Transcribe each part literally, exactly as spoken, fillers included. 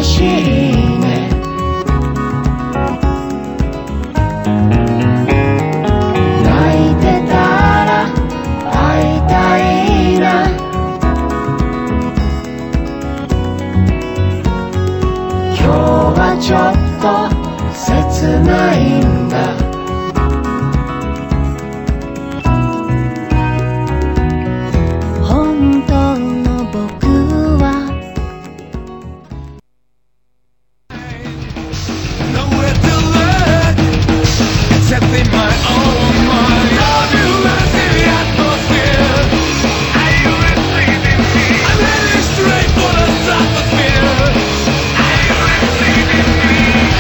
しいね。泣いてたら会いたいな。今日はちょっと切ないんだ。本当の僕は Nowhere to look except in my own mind. Turbulence in the atmosphere. Are you receiving me? I'm heading straight for the stratosphere. Are you receiving me?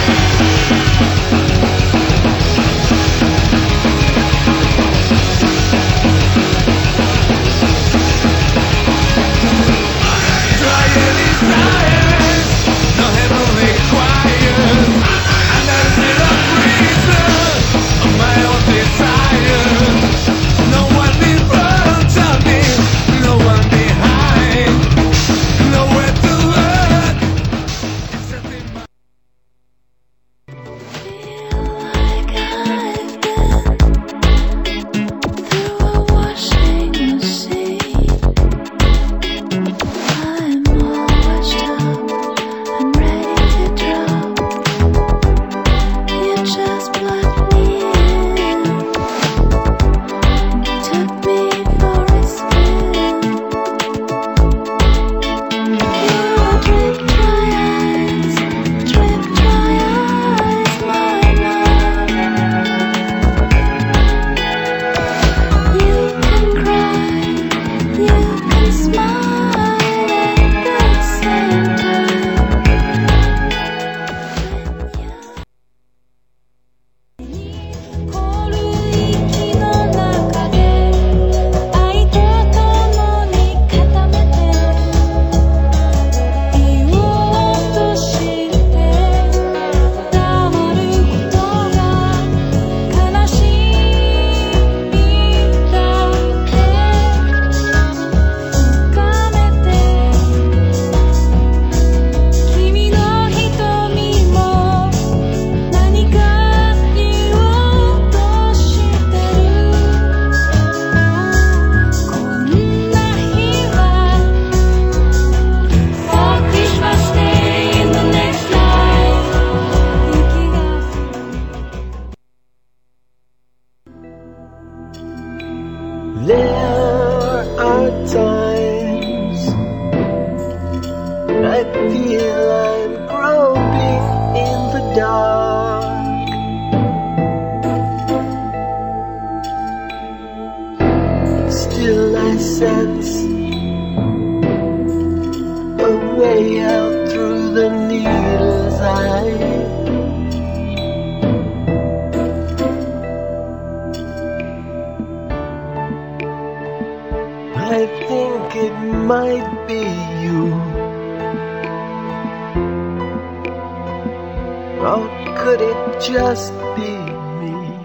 Trying in silence, no heavenly choirs. And there's zero reason of my own desires. No one in front of me, no one behind. Nowhere to look except in my Feel like I've been through a washing machine. I'm all washed up, I'm ready to drop. You just plugged me in, took me for a spin. You drip dry eyes, drip dry eyes, my love. You can cry, you can smile at the same time. When you 凍る息の中で愛と共に固めて言おうとして黙ることが悲しみだけ深めて君の瞳も何か言おうとしてる。こんな日は For Christmas Day in the next life 雪が There are times I feel I'm groping in the dark. Still I sense a way out through the needle's eye. I think it might be you. Or could it just be me?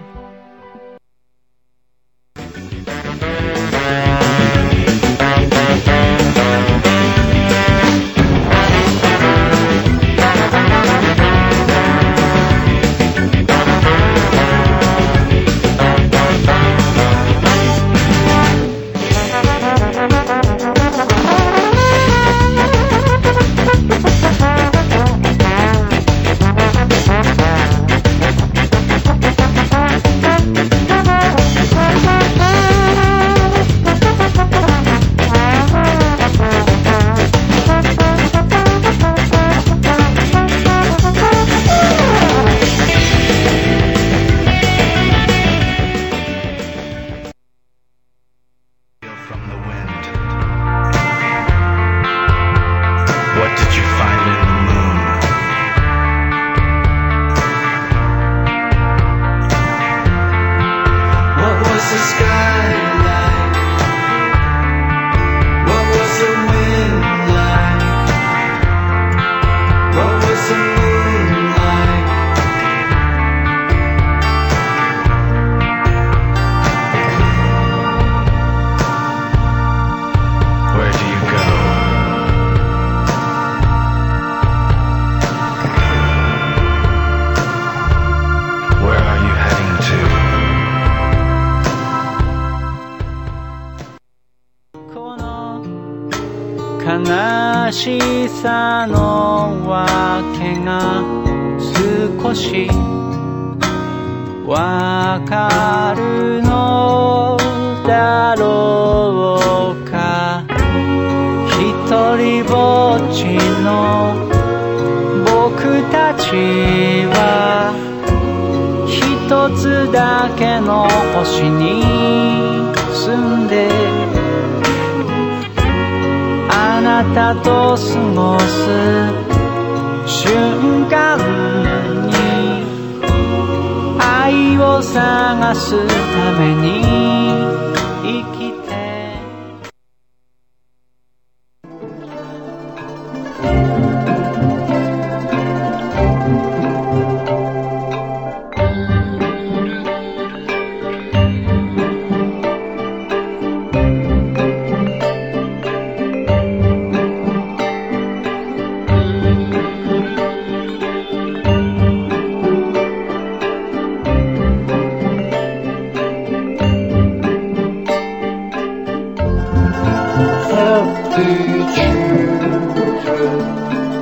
悲しさのわけが少しわかるのだろうか。一人ぼっちの僕たちは一つだけの星に住んで、あなたと過ごす瞬間に愛を探すために生きて。 thirty children